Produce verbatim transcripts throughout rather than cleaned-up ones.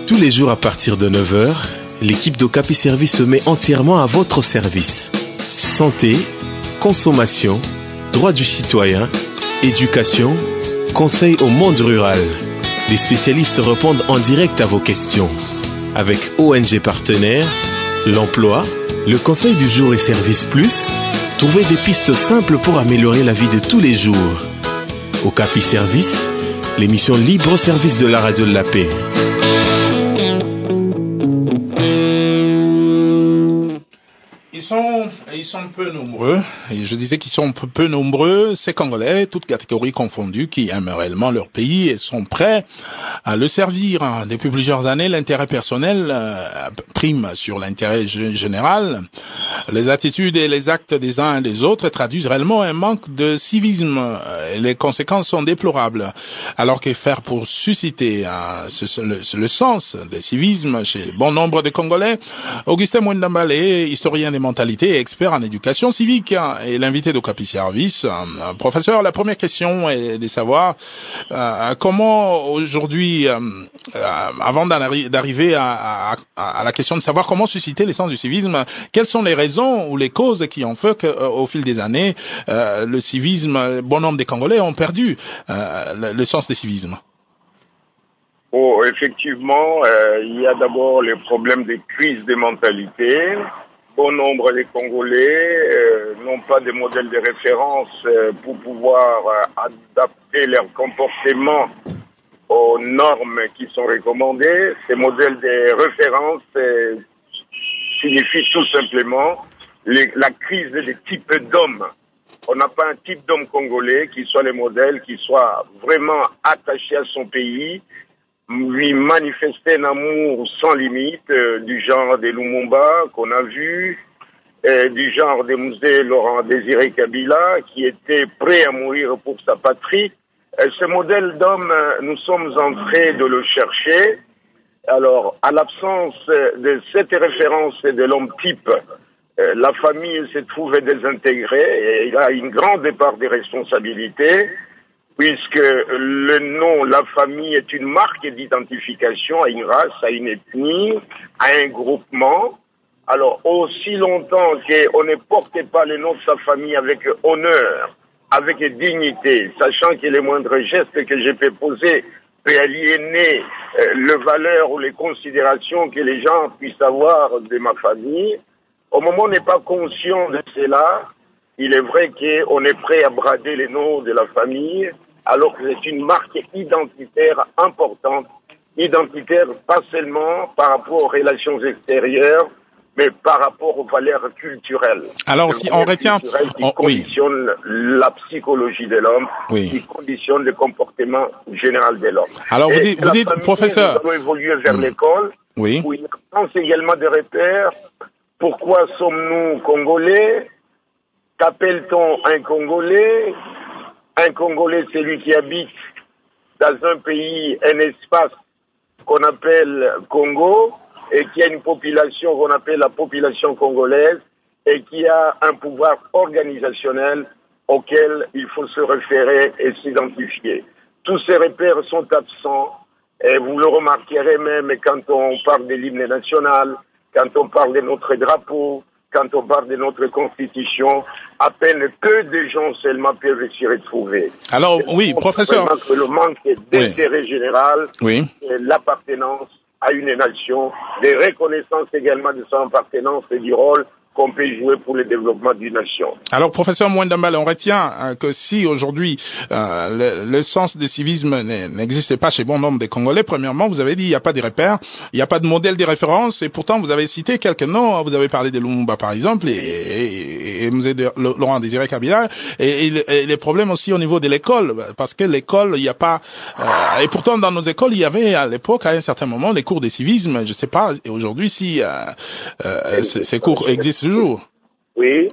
Tous les jours à partir de neuf heures, l'équipe d'Okapi Service se met entièrement à votre service. Santé, consommation, droits du citoyen, éducation, conseil au monde rural. Les spécialistes répondent en direct à vos questions. Avec O N G partenaires, l'emploi, le conseil du jour et Service Plus, trouvez des pistes simples pour améliorer la vie de tous les jours. Okapi Service, l'émission libre au service de la radio de la paix. Ils sont, ils sont peu nombreux, et je disais qu'ils sont peu, peu nombreux, ces Congolais, toutes catégories confondues, qui aiment réellement leur pays et sont prêts à le servir. Depuis plusieurs années, l'intérêt personnel euh, prime sur l'intérêt g- général. Les attitudes et les actes des uns et des autres traduisent réellement un manque de civisme, et les conséquences sont déplorables. Alors que faire pour susciter euh, ce, le, le sens du civisme chez bon nombre de Congolais? Augustin Mwendambale, historien des mentalités et expert en éducation civique, et l'invité d'Okapi Service. Euh, professeur, la première question est de savoir euh, comment aujourd'hui, euh, euh, avant d'arriver à, à, à la question de savoir comment susciter le sens du civisme, quelles sont les raisons ou les causes qui ont fait qu'au fil des années, euh, le civisme, bon nombre des Congolais ont perdu euh, le, le sens du civisme? Oh, effectivement, euh, il y a d'abord les problèmes des crises des mentalités. Bon nombre des Congolais euh, n'ont pas de modèles de référence euh, pour pouvoir euh, adapter leur comportement aux normes qui sont recommandées. Ces modèles de référence euh, signifient tout simplement les, la crise des types d'hommes. On n'a pas un type d'homme congolais qui soit le modèle, qui soit vraiment attaché à son pays, lui manifester un amour sans limite, euh, du genre des Lumumba qu'on a vu, euh, du genre des Musée Laurent Désiré Kabila, qui était prêt à mourir pour sa patrie. Euh, ce modèle d'homme, euh, nous sommes en train de le chercher. Alors, à l'absence de cette référence de l'homme type, euh, la famille se trouve désintégrée et il a une grande part de responsabilités, puisque le nom, la famille est une marque d'identification à une race, à une ethnie, à un groupement. Alors, aussi longtemps qu'on ne porte pas le nom de sa famille avec honneur, avec dignité, sachant que les moindres gestes que je peux poser peut aliéner euh, les valeurs ou les considérations que les gens puissent avoir de ma famille, au moment où on n'est pas conscient de cela, il est vrai qu'on est prêt à brader les noms de la famille, alors que c'est une marque identitaire importante, identitaire pas seulement par rapport aux relations extérieures, mais par rapport aux valeurs culturelles. Alors, si on retient... Qui on, conditionne oui. la psychologie de l'homme, oui. qui conditionne le comportement général de l'homme. Alors, vous dites, vous dites famille, professeur... Nous avons évolué vers mmh. l'école, oui. où il pense également des repères. Pourquoi sommes-nous Congolais? Qu'appelle-t-on un Congolais? Un Congolais, c'est lui qui habite dans un pays, un espace qu'on appelle Congo, et qui a une population qu'on appelle la population congolaise, et qui a un pouvoir organisationnel auquel il faut se référer et s'identifier. Tous ces repères sont absents, et vous le remarquerez même quand on parle de l'hymne national, quand on parle de notre drapeau, quand on parle de notre constitution, à peine peu de gens seulement peuvent s'y retrouver. Alors, oui, professeur. Que le manque d'intérêt oui. général, oui. et l'appartenance à une nation, des reconnaissances également de son appartenance et du rôle qu'on peut jouer pour le développement d'une nation. Alors, professeur Mwendambale, on retient euh, que si aujourd'hui euh, le, le sens du civisme n'existait pas chez bon nombre des Congolais, premièrement, vous avez dit il n'y a pas de repères, il n'y a pas de modèle de référence, et pourtant vous avez cité quelques noms, vous avez parlé de Lumumba par exemple, et, et, et, et Musée de Laurent Désiré Kabila, et, et, et les problèmes aussi au niveau de l'école, parce que l'école, il n'y a pas... Euh, et pourtant, dans nos écoles, il y avait à l'époque, à un certain moment, les cours de civisme, je ne sais pas, et aujourd'hui, si euh, euh, ces cours existent toujours. Oui.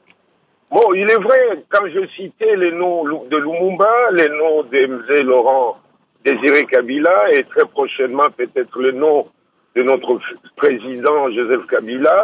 Bon, il est vrai, quand je citais les noms de Lumumba, les noms de M. Laurent Désiré Kabila, et très prochainement peut-être le nom de notre président Joseph Kabila,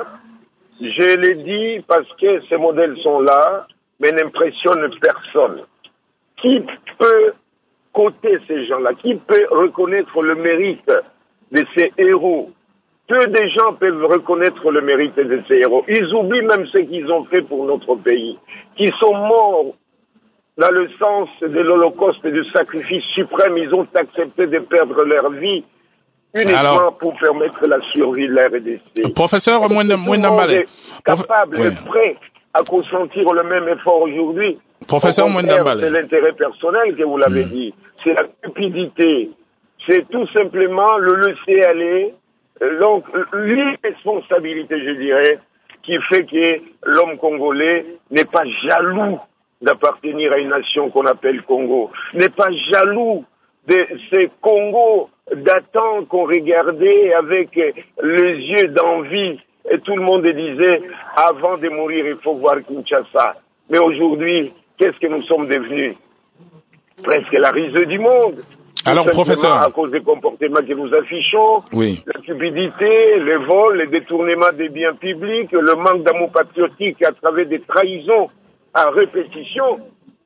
je l'ai dit parce que ces modèles sont là, mais n'impressionnent personne. Qui peut coter ces gens-là? Qui peut reconnaître le mérite de ces héros. Peu de gens peuvent reconnaître le mérite de ces héros. Ils oublient même ce qu'ils ont fait pour notre pays, qui sont morts dans le sens de l'Holocauste et du sacrifice suprême. Ils ont accepté de perdre leur vie uniquement Alors, pour permettre la survie de la R D C. Professeur Mwendambale, capable oui. et prêt à consentir le même effort aujourd'hui. Professeur Mwendambale, c'est l'intérêt personnel que vous l'avez mmh. dit. C'est la cupidité. C'est tout simplement le laisser aller. Donc, l'irresponsabilité, je dirais, qui fait que l'homme congolais n'est pas jaloux d'appartenir à une nation qu'on appelle Congo, n'est pas jaloux de ces Congos datant qu'on regardait avec les yeux d'envie, et tout le monde disait, avant de mourir, il faut voir Kinshasa. Mais aujourd'hui, qu'est-ce que nous sommes devenus? Presque la risée du monde. Alors, professeur, à cause des comportements que nous affichons, oui. la cupidité, les vols, les détournements des biens publics, le manque d'amour patriotique à travers des trahisons à répétition,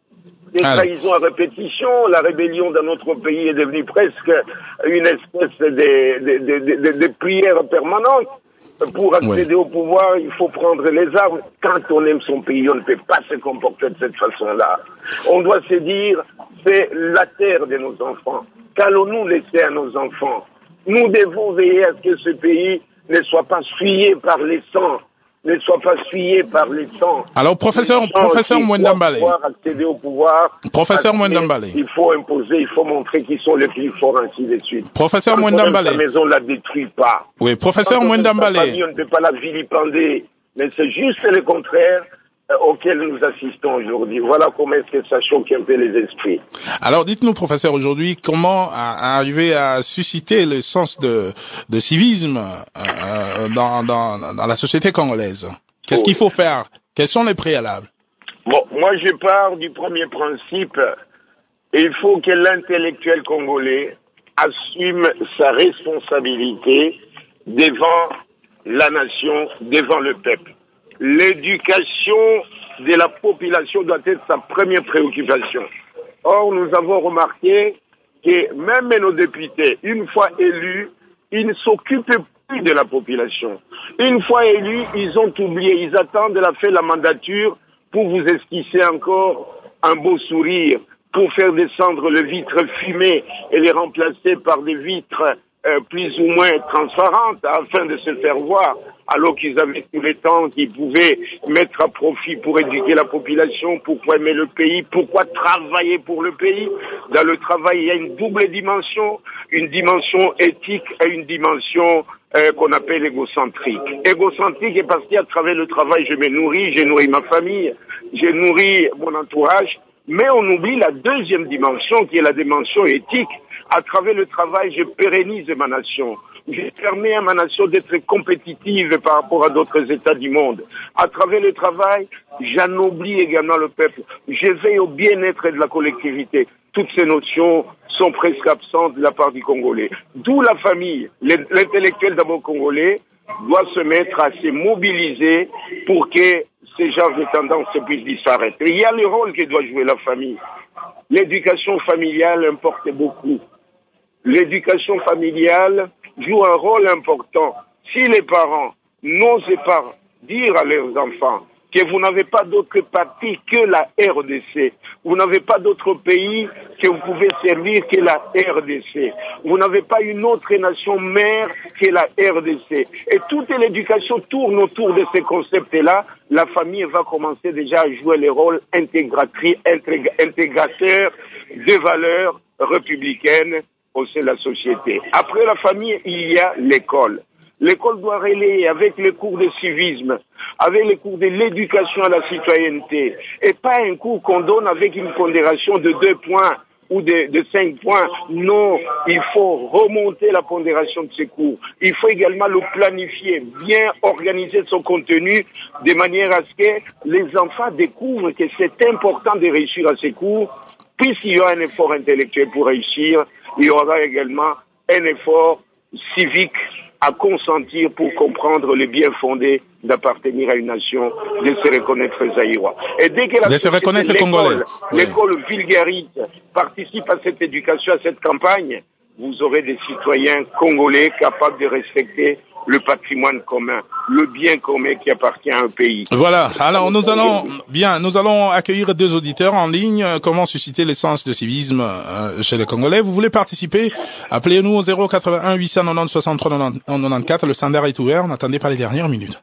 des Alors. trahisons à répétition, la rébellion dans notre pays est devenue presque une espèce de, de, de, de, de, de prière permanente. Pour accéder oui. au pouvoir, il faut prendre les armes. Quand on aime son pays, on ne peut pas se comporter de cette façon-là. On doit se dire, c'est la terre de nos enfants. Qu'allons-nous laisser à nos enfants? Nous devons veiller à ce que ce pays ne soit pas souillé par les sangs, ne soit pas souillé par les sangs. Alors, professeur, professeur Mwendambale, pouvoir accéder au pouvoir, professeur Mwendambale, il faut imposer, il faut montrer qu'ils sont les plus forts, ainsi de suite. Professeur Mwendambale, la maison ne la détruit pas. Oui, professeur Mwendambale, on ne peut pas la vilipender, mais c'est juste le contraire euh, auquel nous assistons aujourd'hui. Voilà comment est-ce que ça choque un peu les esprits. Alors, dites-nous, professeur, aujourd'hui, comment arriver à susciter le sens de, de civisme euh, dans, dans, dans la société congolaise? Qu'est-ce oh. qu'il faut faire? Quels sont les préalables? Bon, moi, je pars du premier principe. Il faut que l'intellectuel congolais assume sa responsabilité devant la nation, devant le peuple. L'éducation de la population doit être sa première préoccupation. Or, nous avons remarqué que même nos députés, une fois élus, ils ne s'occupent plus de la population. Une fois élus, ils ont oublié, ils attendent la fin de la mandature pour vous esquisser encore un beau sourire, pour faire descendre les vitres fumées et les remplacer par des vitres euh, plus ou moins transparentes afin de se faire voir, alors qu'ils avaient tout le temps qu'ils pouvaient mettre à profit pour éduquer la population, pourquoi aimer le pays, pourquoi travailler pour le pays. Dans le travail, il y a une double dimension, une dimension éthique et une dimension euh, qu'on appelle égocentrique. Égocentrique parce qu'à travers le travail, je me nourris, j'ai nourri ma famille, j'ai nourri mon entourage, mais on oublie la deuxième dimension qui est la dimension éthique. À travers le travail, je pérennise ma nation. Je permets à ma nation d'être compétitive par rapport à d'autres États du monde. À travers le travail, j'anoblis également le peuple. Je veille au bien-être de la collectivité. Toutes ces notions sont presque absentes de la part du Congolais. D'où la famille, l'intellectuel d'abord congolais, doit se mettre à se mobiliser pour que ces genres de tendances puissent disparaître. Et il y a le rôle que doit jouer la famille. L'éducation familiale importe beaucoup. L'éducation familiale joue un rôle important. Si les parents n'osent pas dire à leurs enfants que vous n'avez pas d'autre parti que la R D C, vous n'avez pas d'autre pays que vous pouvez servir que la R D C, vous n'avez pas une autre nation mère que la R D C, et toute l'éducation tourne autour de ces concepts-là, la famille va commencer déjà à jouer le rôle intégrateur des valeurs républicaines au sein de la société. Après la famille, il y a l'école. L'école doit relayer avec les cours de civisme, avec les cours de l'éducation à la citoyenneté, et pas un cours qu'on donne avec une pondération de deux points ou de, de cinq points. Non, il faut remonter la pondération de ces cours. Il faut également le planifier, bien organiser son contenu, de manière à ce que les enfants découvrent que c'est important de réussir à ces cours. Puisqu'il y aura un effort intellectuel pour réussir, il y aura également un effort civique à consentir pour comprendre le bien fondé d'appartenir à une nation, de se reconnaître zaïrois. Et dès que la de se reconnaître l'école, congolais, l'école oui. vulgarise, participe à cette éducation, à cette campagne, vous aurez des citoyens congolais capables de respecter le patrimoine commun, le bien commun qui appartient à un pays. Voilà. Alors, nous allons, bien, nous allons accueillir deux auditeurs en ligne. Comment susciter le sens de civisme euh, chez les Congolais? Vous voulez participer? Appelez-nous au zéro quatre-vingt-un huit cent quatre-vingt-dix soixante-trois quatre-vingt-quatorze. Le standard est ouvert. N'attendez pas les dernières minutes.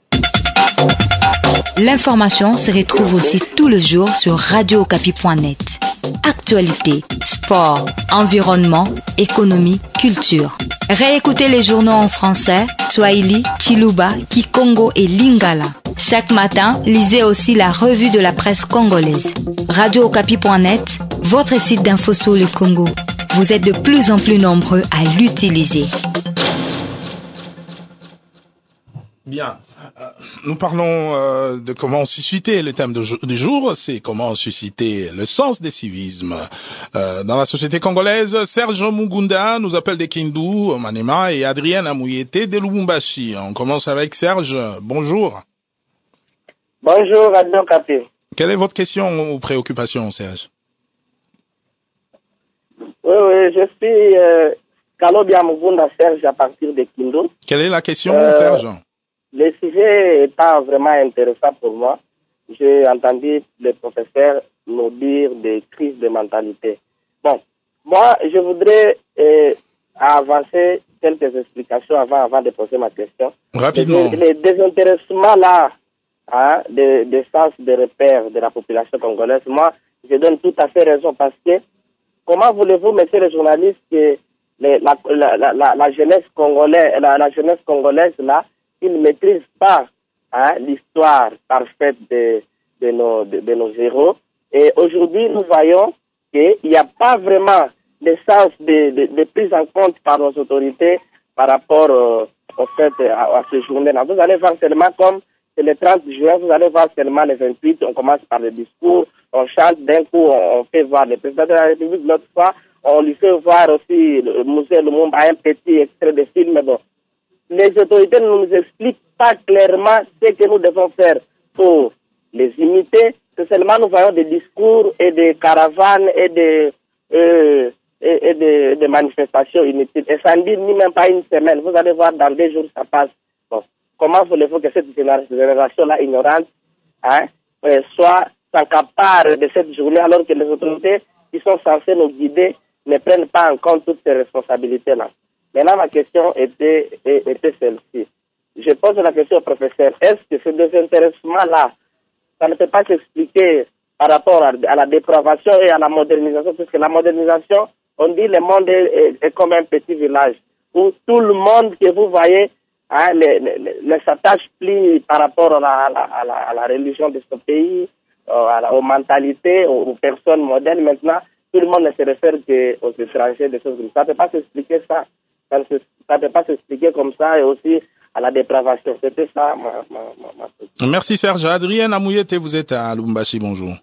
L'information se retrouve aussi tout le jour sur radio okapi point net. Actualité, sport, environnement, économie, culture. Réécoutez les journaux en français, Swahili, Chiluba, Kikongo et Lingala. Chaque matin, lisez aussi la revue de la presse congolaise. radio okapi point net, votre site d'info sur le Congo. Vous êtes de plus en plus nombreux à l'utiliser. Bien. Euh, nous parlons euh, de comment susciter le thème du jour, c'est comment susciter le sens des civismes euh, dans la société congolaise. Serge Mugunda nous appelle de Kindu, Manema, et Adrien Amouyete de Lubumbashi. On commence avec Serge. Bonjour. Bonjour, Radio Okapi. Quelle est votre question ou préoccupation, Serge? Oui, oui, je suis euh, Kalobia Mugunda Serge à partir de Kindu. Quelle est la question, euh, Serge? Le sujet n'est pas vraiment intéressant pour moi. J'ai entendu le professeur nous dire des crises de mentalité. Bon, moi, je voudrais euh, avancer quelques explications avant, avant de poser ma question. Rapidement. Le, le désintéressement là, hein, des de sens de repère de la population congolaise, moi, je donne tout à fait raison parce que comment voulez-vous, messieurs les journalistes, que les, la, la, la, la, la jeunesse congolaise, la, la jeunesse congolaise là, ils ne maîtrisent pas hein, l'histoire parfaite de, de, nos, de, de nos héros. Et aujourd'hui, nous voyons qu'il n'y a pas vraiment de sens de, de, de prise en compte par nos autorités par rapport euh, au fait à, à ce journée-là. Vous allez voir seulement comme c'est le trente juin, vous allez voir seulement le vingt-huit, on commence par le discours, on chante, d'un coup on, on fait voir le président de la République, l'autre fois on lui fait voir aussi le musée Lumumba, un petit extrait de film, bon. Les autorités ne nous expliquent pas clairement ce que nous devons faire pour les imiter. C'est seulement nous voyons des discours et des caravanes et des, euh, et, et des, des manifestations inutiles. Et ça ne dit ni même pas une semaine. Vous allez voir dans deux jours ça passe. Bon. Comment voulez-vous que cette génération-là ignorante hein, soit s'accapare de cette journée alors que les autorités qui sont censées nous guider ne prennent pas en compte toutes ces responsabilités-là? Maintenant, ma question était, était celle-ci. Je pose la question au professeur. Est-ce que ce désintéressement-là, ça ne peut pas s'expliquer par rapport à, à la dépravation et à la modernisation? Parce que la modernisation, on dit le monde est, est, est comme un petit village où tout le monde que vous voyez hein, ne, ne, ne s'attache plus par rapport à la, à la, à la, à la religion de ce pays, à la, aux mentalités, aux, aux personnes modernes. Maintenant, tout le monde ne se réfère qu'aux étrangers, des choses comme ça. Ça ne peut pas s'expliquer ça. Ça ne, ça ne peut pas s'expliquer comme ça et aussi à la dépravation. C'était ça ma, ma, ma, ma... Merci Serge. Adrienne Amouyete, vous êtes à Lubumbashi, bonjour.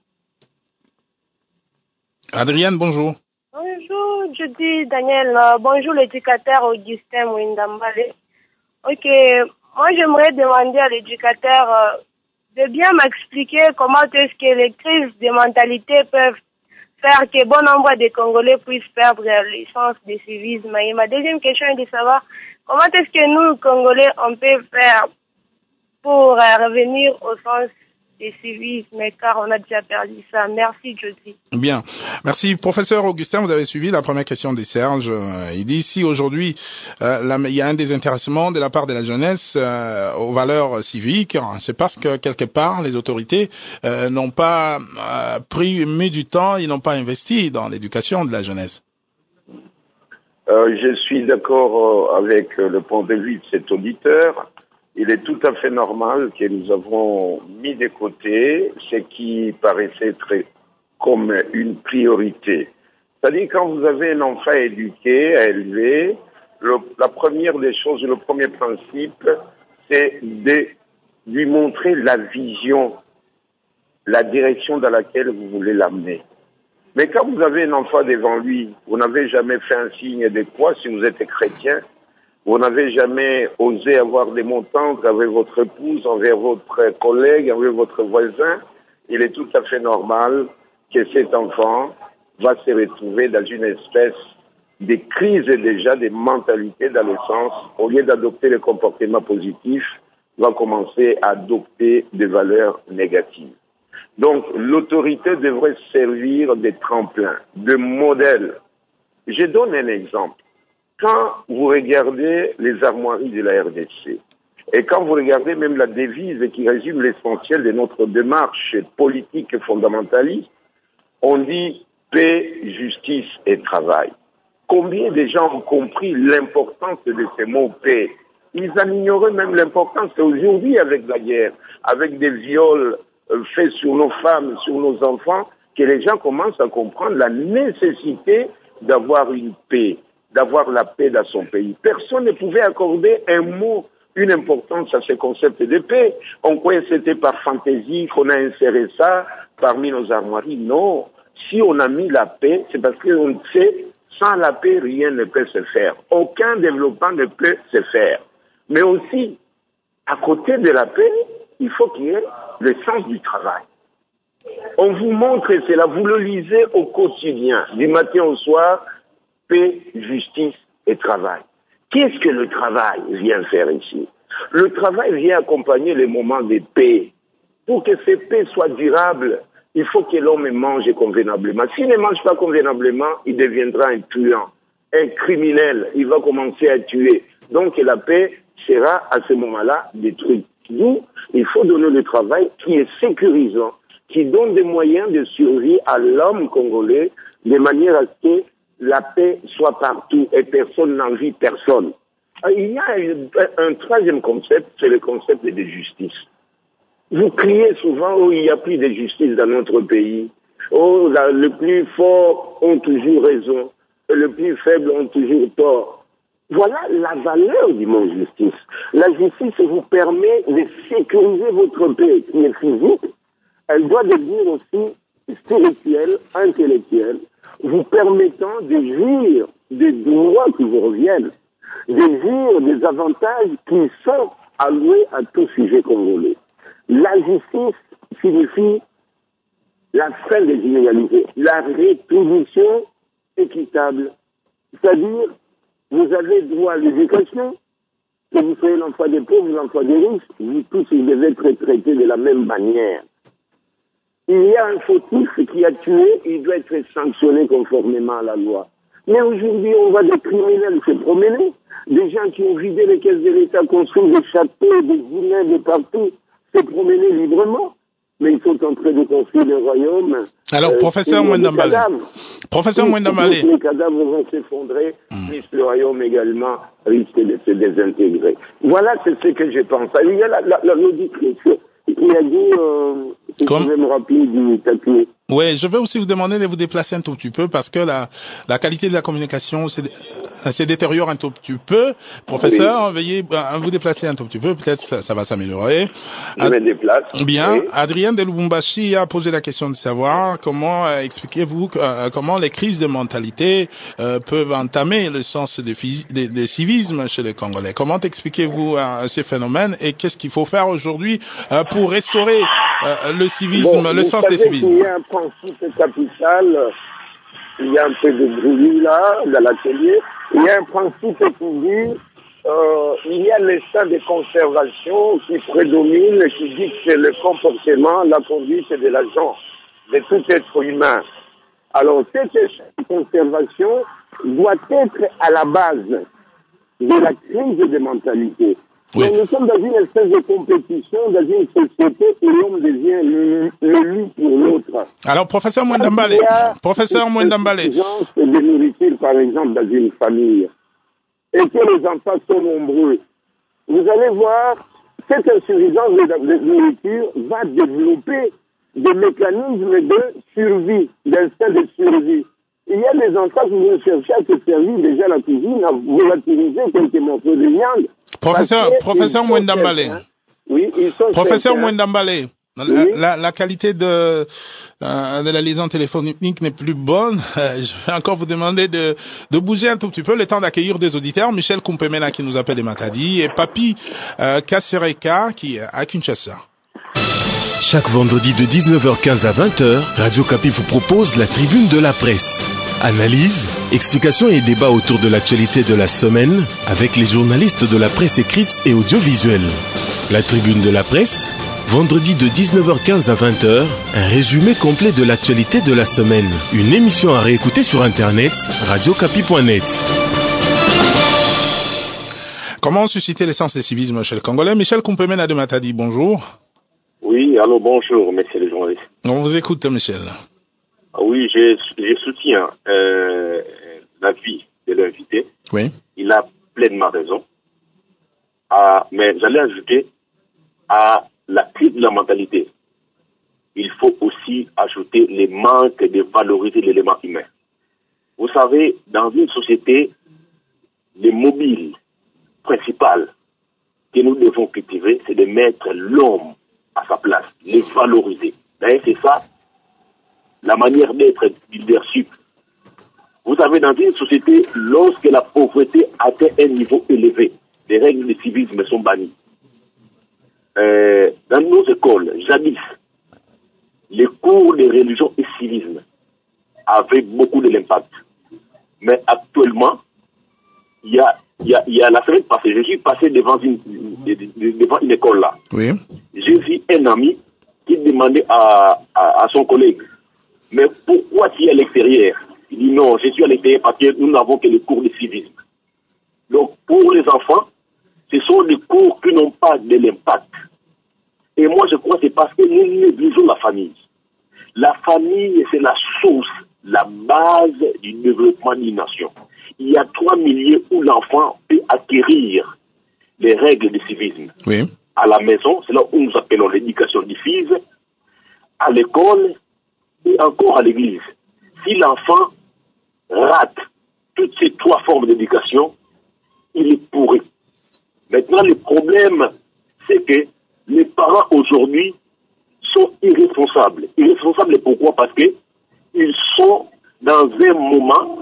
Adrienne, bonjour. Bonjour, je dis Daniel. Euh, bonjour l'éducateur Augustin Mwindambale. Ok, moi j'aimerais demander à l'éducateur euh, de bien m'expliquer comment est-ce que les crises de mentalité peuvent faire que bon nombre de Congolais puissent perdre l'essence du civisme. Et ma deuxième question est de savoir comment est-ce que nous, Congolais, on peut faire pour euh, revenir au sens du civisme, car on a déjà perdu ça. Merci, Jody. Bien. Merci. Professeur Augustin, vous avez suivi la première question de Serge. Il dit ici aujourd'hui, euh, il y a un désintéressement de la part de la jeunesse euh, aux valeurs civiques. C'est parce que quelque part, les autorités euh, n'ont pas euh, pris mis du temps, ils n'ont pas investi dans l'éducation de la jeunesse. Euh, je suis d'accord euh, avec le point de vue de cet auditeur. Il est tout à fait normal que nous avons mis de côté ce qui paraissait très comme une priorité. C'est-à-dire quand vous avez un enfant éduqué, à élever, le, la première des choses, le premier principe, c'est de lui montrer la vision, la direction dans laquelle vous voulez l'amener. Mais quand vous avez un enfant devant lui, vous n'avez jamais fait un signe de croix si vous êtes chrétien, vous n'avez jamais osé avoir des mots tendres avec votre épouse, envers votre collègue, envers votre voisin. Il est tout à fait normal que cet enfant va se retrouver dans une espèce des crises et déjà des mentalités dans le sens, au lieu d'adopter les comportements positifs, va commencer à adopter des valeurs négatives. Donc, l'autorité devrait servir de tremplin, de modèle. Je donne un exemple. Quand vous regardez les armoiries de la R D C, et quand vous regardez même la devise qui résume l'essentiel de notre démarche politique et fondamentaliste, on dit paix, justice et travail. Combien de gens ont compris l'importance de ces mots paix? Ils en ignoraient même l'importance. Aujourd'hui, avec la guerre, avec des viols euh, faits sur nos femmes, sur nos enfants, que les gens commencent à comprendre la nécessité d'avoir une paix, d'avoir la paix dans son pays. Personne ne pouvait accorder un mot, une importance à ce concept de paix. On croyait que c'était par fantaisie qu'on a inséré ça parmi nos armoiries. Non. Si on a mis la paix, c'est parce qu'on sait, sans la paix, rien ne peut se faire. Aucun développement ne peut se faire. Mais aussi, à côté de la paix, il faut qu'il y ait le sens du travail. On vous montre cela, vous le lisez au quotidien, du matin au soir, paix, justice et travail. Qu'est-ce que le travail vient faire ici? Le travail vient accompagner les moments de paix. Pour que ces paix soient durables, il faut que l'homme mange convenablement. S'il ne mange pas convenablement, il deviendra un tueur, un criminel. Il va commencer à tuer. Donc la paix sera à ce moment-là détruite. D'où il faut donner le travail qui est sécurisant, qui donne des moyens de survie à l'homme congolais, de manière à ce que la paix soit partout et personne n'envie personne. Il y a un, un troisième concept, c'est le concept de justice. Vous criez souvent, oh, il n'y a plus de justice dans notre pays. Oh, la, le plus fort ont toujours raison, et le plus faible ont toujours tort. Voilà la valeur du mot justice. La justice vous permet de sécuriser votre paix, qui est physique. Elle doit devenir aussi spirituelle, intellectuelle, vous permettant de jouir des droits qui vous reviennent, de jouir des avantages qui sont alloués à tout sujet congolais. La justice signifie la fin des inégalités, la rétribution équitable. C'est-à-dire, vous avez droit à l'éducation, que vous soyez l'emploi des pauvres ou l'emploi des riches, vous tous, vous devez être traités de la même manière. Il y a un fautif qui a tué, il doit être sanctionné conformément à la loi. Mais aujourd'hui, on voit des criminels se promener, des gens qui ont vidé les caisses de l'État, construit des châteaux, des immeubles partout, se promener librement. Mais ils sont en train de construire le royaume. Alors, euh, professeur Mwendambale. Professeur oui, Mwendambale. Les cadavres vont s'effondrer, mmh. puis le royaume également risque de se désintégrer. Voilà, c'est ce que je pense. Il y a la, la, la l'auditrice qui a dit, euh, si Comme... vous pouvez me rappeler du tapis. Oui, je vais aussi vous demander de vous déplacer un tout petit peu parce que la, la qualité de la communication se, se détériore un tout petit peu. Professeur, oui. Veuillez à vous déplacer un tout petit peu, peut-être ça, ça va s'améliorer. Je Ad... me déplace. Bien, oui. Adrien de Lubumbashi a posé la question de savoir comment euh, expliquez-vous euh, comment les crises de mentalité euh, peuvent entamer le sens des de, de civisme chez les Congolais. Comment expliquez-vous euh, ces phénomènes et qu'est-ce qu'il faut faire aujourd'hui euh, pour restaurer euh, le civisme, bon, le sens des civismes? Principe capital, il y a un peu de bruit là, dans l'atelier. Il y a un principe qui dit, euh, il y a l'état de conservation qui prédomine, qui dit que le comportement, la conduite de l'agent, de tout être humain. Alors, cette conservation doit être à la base de la crise des mentalités. Oui. Donc, nous sommes dans une espèce de compétition, dans une société où l'homme devient le, le l'un pour l'autre. Alors, professeur Mwendambale, professeur Mwendambale. Il y a une de nourriture, par exemple, dans une famille, et que les enfants sont nombreux. Vous allez voir, cette insuffisance de nourriture va développer des mécanismes de survie, d'instinct de survie. Il y a des enfants qui vont chercher à se servir déjà à la cuisine, à volatiliser quelques morceaux de viande. Professeur, professeur Mwendambale. Hein? Oui, ils sont Professeur Mwendambale. La, oui. la, la qualité de, euh, de la liaison téléphonique n'est plus bonne. Euh, je vais encore vous demander de, de bouger un tout petit peu, le temps d'accueillir des auditeurs. Michel Kumpemela qui nous appelle de Matadi et Papi euh, Kassereka qui est à Kinshasa. Chaque vendredi de dix-neuf heures quinze à vingt heures, Radio Kapi vous propose la tribune de la presse. Analyse, Explications et débats autour de l'actualité de la semaine avec les journalistes de la presse écrite et audiovisuelle. La tribune de la presse, vendredi de dix-neuf heures quinze à vingt heures, un résumé complet de l'actualité de la semaine. Une émission à réécouter sur internet, radio capi point net. Comment susciter l'essence des civisme chez le Congolais? Michel Kumpemena de Matadi, bonjour. Oui, allô, bonjour, messieurs les journalistes. On vous écoute, Michel. Oui, je, je soutiens euh, l'avis de l'invité. Oui. Il a pleinement raison. Ah, mais j'allais ajouter à la crise de la mentalité. Il faut aussi ajouter les manques de valoriser l'élément humain. Vous savez, dans une société, les mobiles principales que nous devons cultiver, c'est de mettre l'homme à sa place, les valoriser. D'ailleurs, c'est ça la manière d'être du leadership. Vous savez, dans une société, lorsque la pauvreté atteint un niveau élevé, les règles de civisme sont bannies. Euh, dans nos écoles, jadis, les cours de religion et civisme avaient beaucoup de l'impact. Mais actuellement, il y a, il y a, il y a la semaine passée, je suis passé devant une, devant une école là. Oui. J'ai vu un ami qui demandait à, à, à son collègue, mais pourquoi tu es à l'extérieur? Il dit non, je suis à l'extérieur parce que nous n'avons que les cours de civisme. Donc pour les enfants, ce sont des cours qui n'ont pas de l'impact. Et moi je crois que c'est parce que nous négligeons la famille. La famille, c'est la source, la base du développement d'une nation. Il y a trois milieux où l'enfant peut acquérir les règles de civisme. Oui. À la maison, c'est là où nous appelons l'éducation diffuse, à l'école et encore à l'église. Si l'enfant rate toutes ces trois formes d'éducation, il est pourri. Maintenant, le problème, c'est que les parents aujourd'hui sont irresponsables. Irresponsables pourquoi? Parce qu'ils sont dans un moment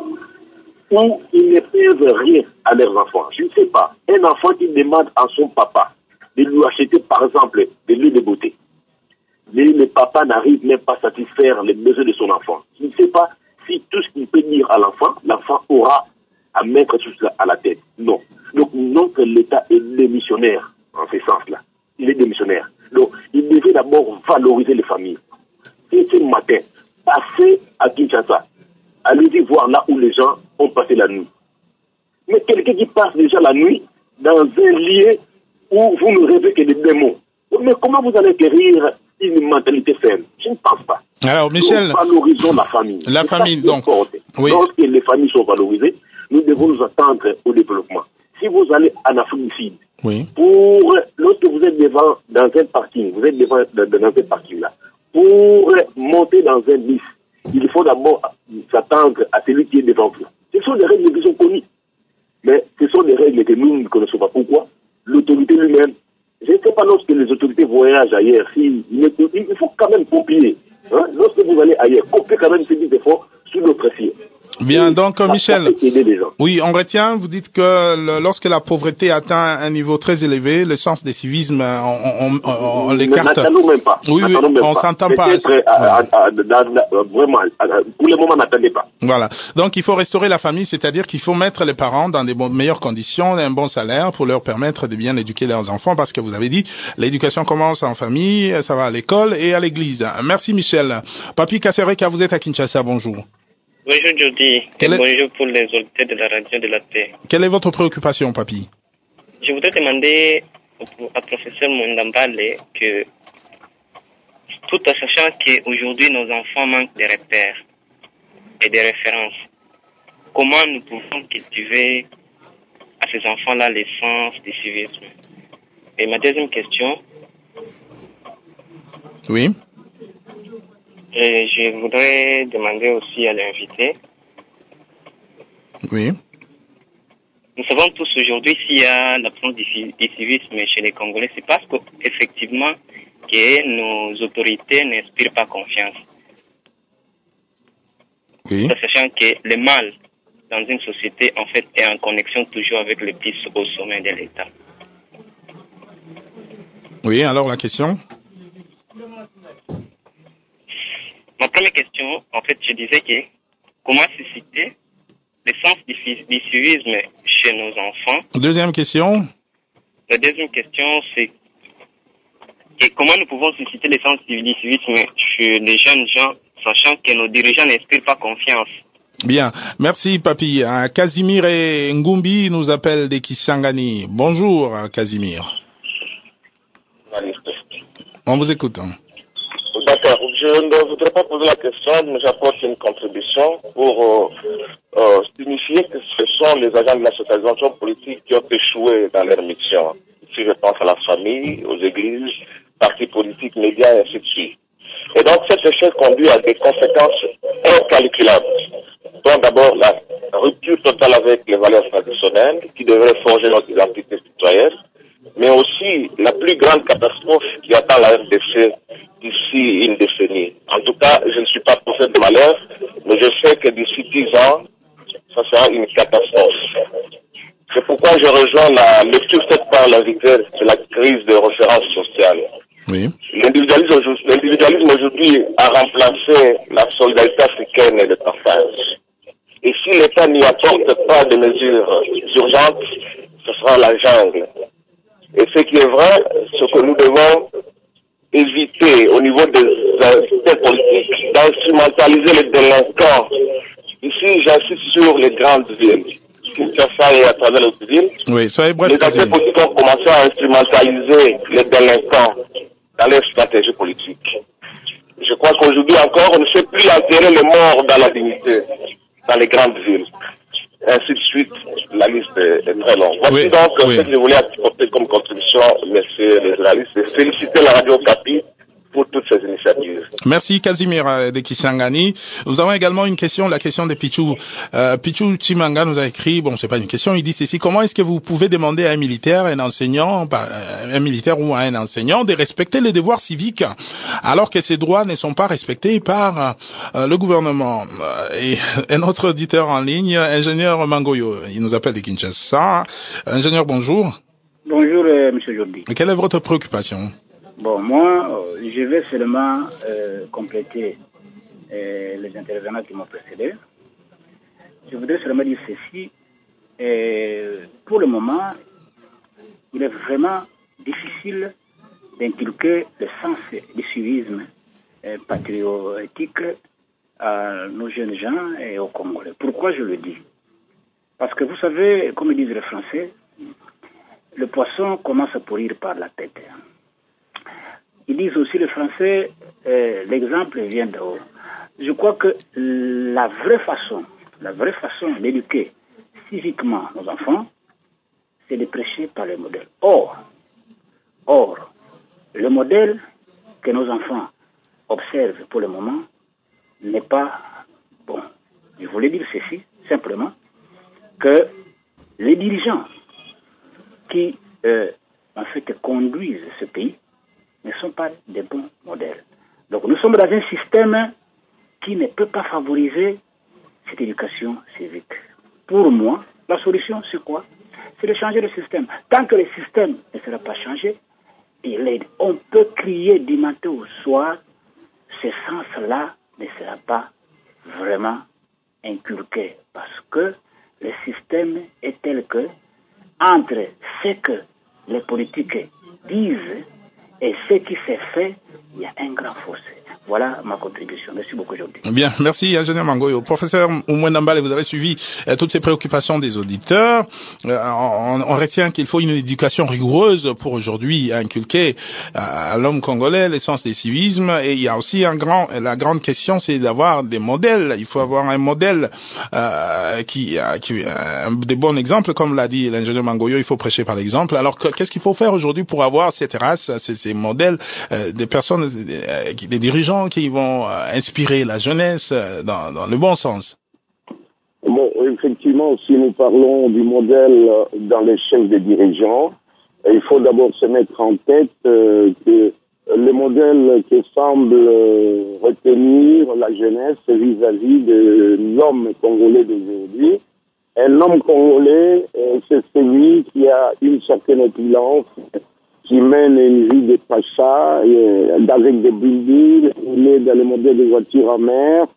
où ils ne peuvent rien à leurs enfants. Je ne sais pas. Un enfant qui demande à son papa de lui acheter, par exemple, des lieux de beauté. Mais le papa n'arrive même pas à satisfaire les besoins de son enfant. Je ne sais pas si tout ce qu'il peut dire à l'enfant, l'enfant aura à mettre tout cela à la tête. Non. Donc, non que l'État est démissionnaire en ce sens-là. Il est démissionnaire. Donc, il devait d'abord valoriser les familles. Et ce matin, passez à Kinshasa. Allez-y voir là où les gens ont passé la nuit. Mais quelqu'un qui passe déjà la nuit dans un lieu où vous ne rêvez que des démons. Mais comment vous allez guérir une mentalité saine? Je ne pense pas. Alors, Michel, nous valorisons la famille. La C'est famille, donc. Oui. Lorsque les familles sont valorisées, nous devons nous attendre au développement. Si vous allez en Afrique du Sud, oui. pour, lorsque vous êtes devant, dans un parking, vous êtes devant, dans, dans un parking là, pour monter dans un bus, il faut d'abord s'attendre à celui qui est devant vous. Ce sont des règles qui sont connues. Mais ce sont des règles que nous ne connaissons pas. Pourquoi? L'autorité lui-même. Je ne sais pas lorsque les autorités voyagent ailleurs, si, il faut quand même copier. Hein? Lorsque vous allez ailleurs, copiez quand même ces petits efforts sur notre ciel. Bien, donc, Michel, oui, on retient, vous dites que le, lorsque la pauvreté atteint un niveau très élevé, le sens des civismes, on, on, on, on l'écarte. N'attendons même pas. Oui, oui, même on pas. s'entend pas. Très, à, à, à, à, vraiment, à, pour le moment, n'attendez pas. Voilà. Donc, il faut restaurer la famille, c'est-à-dire qu'il faut mettre les parents dans des bon, meilleures conditions, un bon salaire pour leur permettre de bien éduquer leurs enfants, parce que vous avez dit, l'éducation commence en famille, ça va à l'école et à l'église. Merci, Michel. Papi Kassereka, vous êtes à Kinshasa, bonjour. Bonjour Jody, et est... bonjour pour les auditeurs de la radio de la paix. Quelle est votre préoccupation, Papi? Je voudrais demander au professeur Mwindambale que, tout en sachant qu'aujourd'hui nos enfants manquent de repères et de références, comment nous pouvons cultiver à ces enfants-là l'essence du civisme? Et ma deuxième question. Oui. Et je voudrais demander aussi à l'invité. Oui. Nous savons tous aujourd'hui s'il y a l'absence du civisme chez les Congolais, c'est parce qu'effectivement que nos autorités n'inspirent pas confiance. Oui. Sachant que le mal dans une société, en fait, est en connexion toujours avec le plus au sommet de l'État. Oui, alors la question? Ma première question, en fait, je disais que comment susciter le sens du, du civisme chez nos enfants. Deuxième question. La deuxième question, c'est et comment nous pouvons susciter le sens du civisme chez les jeunes gens, sachant que nos dirigeants n'inspirent pas confiance. Bien, merci Papi. Casimir et Ngumbi nous appellent de Kisangani. Bonjour Casimir. On vous écoute. D'accord, je ne voudrais pas poser la question, mais j'apporte une contribution pour euh, euh, signifier que ce sont les agents de la socialisation politique qui ont échoué dans leur mission. Si je pense à la famille, aux églises, partis politiques, médias et ainsi de suite. Et donc cet échec conduit à des conséquences incalculables. Donc d'abord la rupture totale avec les valeurs traditionnelles qui devraient forger notre identité citoyenne, mais aussi la plus grande catastrophe qui attend la R D C d'ici une décennie. En tout cas, je ne suis pas prophète de malheur, mais je sais que d'ici dix ans, ça sera une catastrophe. C'est pourquoi je rejoins la lecture faite par l'invité de la crise de référence sociale. Oui. L'individualisme aujourd'hui, l'individualisme aujourd'hui a remplacé la solidarité africaine et le partage. Et si l'État n'y apporte pas de mesures urgentes, ce sera la jungle. Et ce qui est vrai, ce que nous devons éviter au niveau des institutions politiques, d'instrumentaliser les délinquants. Ici, j'insiste sur les grandes villes. Kinshasa et à travers les villes. Oui, soyez bref. Les acteurs politiques ont commencé à instrumentaliser les délinquants dans leur stratégie politique. Je crois qu'aujourd'hui encore, on ne sait plus enterrer les morts dans la dignité, dans les grandes villes. Ainsi de suite, la liste est, est très longue. Voici oui, donc oui. ce que je voulais apporter comme contribution, messieurs les journalistes, et féliciter la Radio Okapi pour toutes ces initiatives. Merci Casimir de Kisangani. Nous avons également une question, la question de Pichou. Euh, Pichou Chimanga nous a écrit, bon c'est pas une question, il dit ceci, comment est-ce que vous pouvez demander à un militaire, un enseignant, un militaire ou à un enseignant de respecter les devoirs civiques alors que ces droits ne sont pas respectés par euh, le gouvernement. Et un autre auditeur en ligne, ingénieur Mangoyo, il nous appelle de Kinshasa. Ingénieur, bonjour. Bonjour euh, Monsieur Jordi. Quelle est votre préoccupation? Bon, moi, je vais seulement euh, compléter euh, les intervenants qui m'ont précédé. Je voudrais seulement dire ceci. Euh, pour le moment, il est vraiment difficile d'inculquer le sens du civisme euh, patriotique à nos jeunes gens et aux Congolais. Pourquoi je le dis? Parce que vous savez, comme disent les Français, le poisson commence à pourrir par la tête. Ils disent aussi les Français, euh, l'exemple vient de haut. Je crois que la vraie façon, la vraie façon d'éduquer civiquement nos enfants, c'est de prêcher par les modèles. Or, or, le modèle que nos enfants observent pour le moment n'est pas bon. Je voulais dire ceci, simplement, que les dirigeants qui, euh, en fait, conduisent ce pays ne sont pas des bons modèles. Donc nous sommes dans un système qui ne peut pas favoriser cette éducation civique. Pour moi, la solution c'est quoi? C'est de changer le système. Tant que le système ne sera pas changé, on peut crier du matin au soir, ce sens-là ne sera pas vraiment inculqué parce que le système est tel que entre ce que les politiques disent et ce qui s'est fait, il y a un grand fossé. Voilà ma contribution. Merci beaucoup aujourd'hui. Bien, merci ingénieur Mangoyo. Professeur Oumouendambale, vous avez suivi euh, toutes ces préoccupations des auditeurs. Euh, on, on retient qu'il faut une éducation rigoureuse pour aujourd'hui inculquer euh, à l'homme congolais l'essence du civisme. Et il y a aussi un grand, la grande question, c'est d'avoir des modèles. Il faut avoir un modèle euh, qui, euh, qui euh, des bons exemples, comme l'a dit l'ingénieur Mangoyo. Il faut prêcher par l'exemple. Alors qu'est-ce qu'il faut faire aujourd'hui pour avoir cette race, ces, ces modèles, euh, des personnes, euh, des dirigeants qui vont euh, inspirer la jeunesse euh, dans, dans le bon sens? Bon, effectivement, si nous parlons du modèle euh, dans l'échec des dirigeants, euh, il faut d'abord se mettre en tête euh, que le modèle que semble euh, retenir la jeunesse vis-à-vis de l'homme congolais d'aujourd'hui, un homme congolais, euh, c'est celui qui a une certaine opulence, qui mène une vie de pacha, euh, avec des buildings, il est dans le modèle des voitures en mer,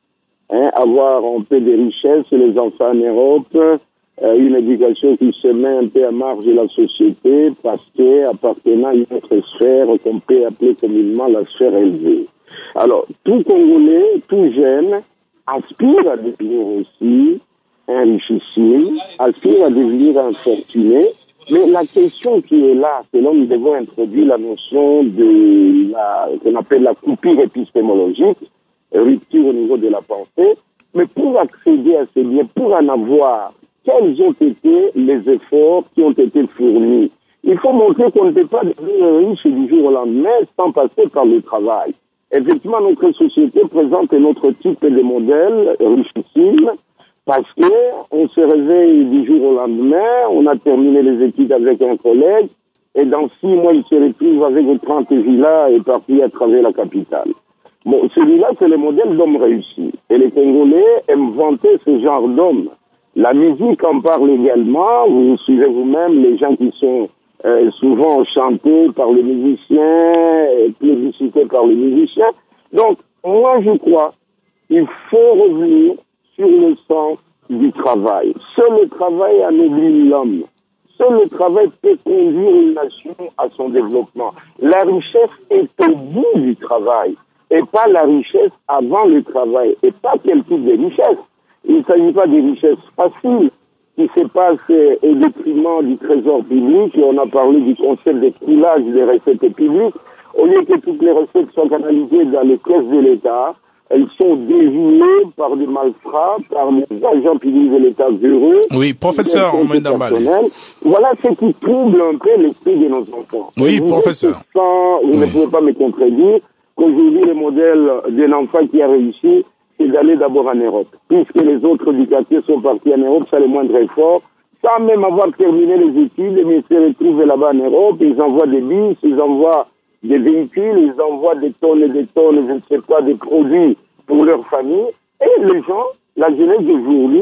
hein, avoir un peu de richesse, les enfants en Europe, euh, une éducation qui se met un peu à marge de la société parce que appartenant à une autre sphère qu'on peut appeler communément la sphère élevée. Alors, tout Congolais, tout jeune, aspire à devenir aussi un richissime, aspire à devenir un fortuné. Mais la question qui est là, c'est là où nous devons introduire la notion de la, qu'on appelle la coupure épistémologique, rupture au niveau de la pensée. Mais pour accéder à ces biens, pour en avoir, quels ont été les efforts qui ont été fournis? Il faut montrer qu'on ne peut pas devenir riche du jour au lendemain sans passer par le travail. Effectivement, notre société présente un autre type de modèle richissime, parce que on se réveille du jour au lendemain, on a terminé les études avec un collègue, et dans six mois, il se retrouve avec trente villas et parti à travers la capitale. Bon, celui-là, c'est le modèle d'homme réussi. Et les Congolais aiment vanter ce genre d'homme. La musique en parle également. Vous suivez vous-même les gens qui sont euh, souvent chantés par les musiciens, et plébiscités par les musiciens. Donc, moi, je crois qu'il faut revenir sur le sens du travail. Seul le travail anoblit l'homme. Seul le travail peut conduire une nation à son développement. La richesse est au bout du travail, et pas la richesse avant le travail, et pas quel type de richesse. Il ne s'agit pas de richesses faciles qui se passent au détriment du trésor public, et on a parlé du concept de coulage des recettes publiques. Au lieu que toutes les recettes soient canalisées dans les caisses de l'État, elles sont déviées par des malfrats, par des agents publics de l'État heureux. Oui, professeur Mwendambale. Voilà ce qui trouble un peu l'esprit de nos enfants. Oui, vous professeur. Sans, vous oui. ne pouvez pas me contredire qu'aujourd'hui, le modèle d'un enfant qui a réussi, c'est d'aller d'abord en Europe. Puisque les autres dictateurs sont partis en Europe, ça le moindre effort. Sans même avoir terminé les études, ils se retrouvent là-bas en Europe, ils envoient des bus, ils envoient des véhicules, ils envoient des tonnes et des tonnes, je ne sais pas, des produits pour leur famille. Et les gens, la jeunesse d'aujourd'hui,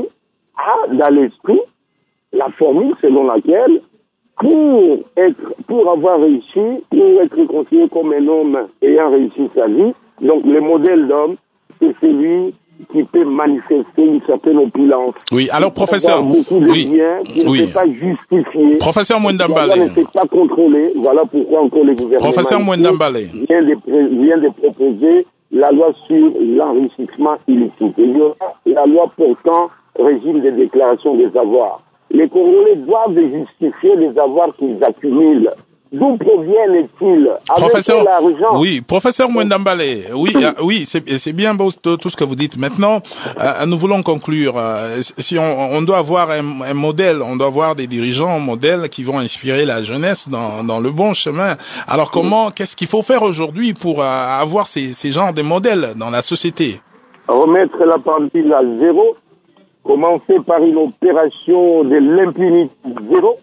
a dans l'esprit la formule selon laquelle, pour être, pour avoir réussi, pour être considéré comme un homme ayant réussi sa vie, donc le modèle d'homme, c'est celui qui peut manifester une certaine opulence. Oui, alors professeur, beaucoup de oui, biens qui oui. ne peut pas justifier. Professeur Mwendambale. Ne peut pas contrôler. Voilà pourquoi encore le gouvernement Professeur Mwendambale vient de, vient de proposer la loi sur l'enrichissement illicite. Il y aura la loi portant régime de déclaration des avoirs. Les Congolais doivent justifier les avoirs qu'ils accumulent. D'où proviennent-ils? Avec l'argent. Oui, professeur Mwendambale, oui, euh, oui, c'est, c'est bien beau tout ce que vous dites. Maintenant, euh, nous voulons conclure. Euh, si on, on doit avoir un, un modèle, on doit avoir des dirigeants modèles qui vont inspirer la jeunesse dans, dans le bon chemin. Alors comment, qu'est-ce qu'il faut faire aujourd'hui pour euh, avoir ces, ces genres de modèles dans la société? Remettre la pendule à zéro, commencer par une opération de l'impunité zéro.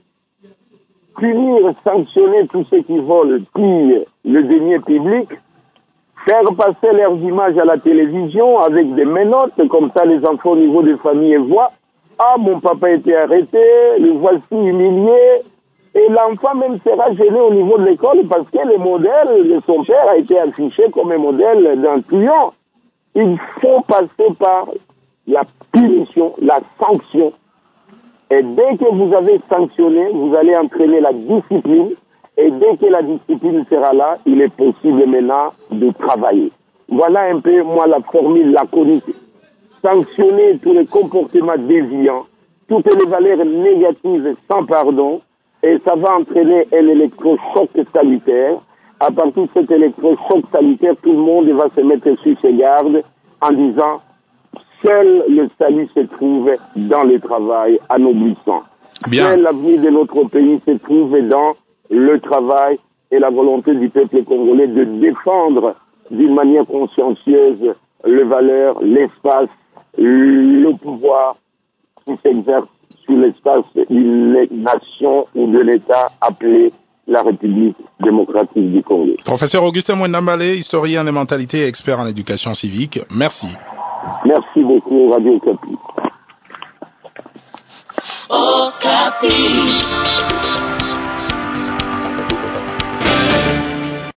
Punir, sanctionner tous ceux qui volent, pillent le denier public, faire passer leurs images à la télévision avec des menottes, comme ça les enfants au niveau des familles voient, ah mon papa a été arrêté, le voici humilié, et l'enfant même sera gêné au niveau de l'école parce que le modèle de son père a été affiché comme un modèle d'un truand. Il faut passer par la punition, la sanction. Et dès que vous avez sanctionné, vous allez entraîner la discipline. Et dès que la discipline sera là, il est possible maintenant de travailler. Voilà un peu, moi, la formule laconique. Sanctionner tous les comportements déviants, toutes les valeurs négatives sans pardon, et ça va entraîner un électrochoc salutaire. À partir de cet électrochoc salutaire, tout le monde va se mettre sur ses gardes en disant seul le salut se trouve dans le travail, en obéissant. Seul l'avenir de notre pays se trouve dans le travail et la volonté du peuple congolais de défendre d'une manière consciencieuse les valeurs, l'espace, le pouvoir qui s'exerce sur l'espace d'une nation ou de l'État appelé la République démocratique du Congo. Professeur Augustin Mwendambale, historien des mentalités et expert en éducation civique, merci. Merci beaucoup, Radio Okapi. Okapi.